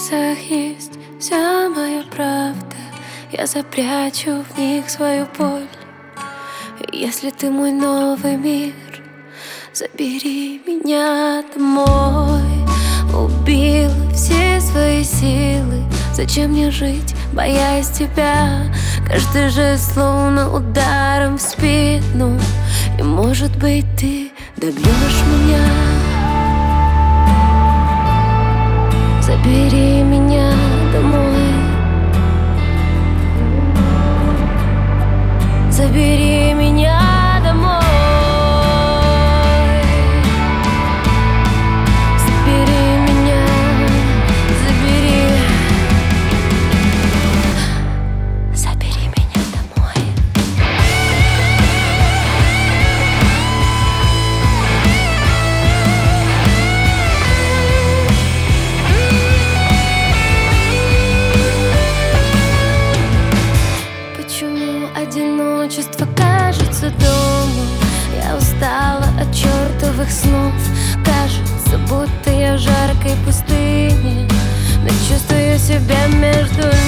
глазах есть вся моя правда. Я запрячу в них свою боль. И если ты мой новый мир, забери меня домой. Убила все свои силы. Зачем мне жить, боясь тебя? Каждый жест словно ударом в спину. И может быть ты добьешь меня. Забери меня домой. Забери меня домой. Забери меня, забери. Забери меня домой. Почему одиночество кажется домом? Я устала от чертовых снов. Кажется, будто я в жаркой пустыне, но чувствую себя между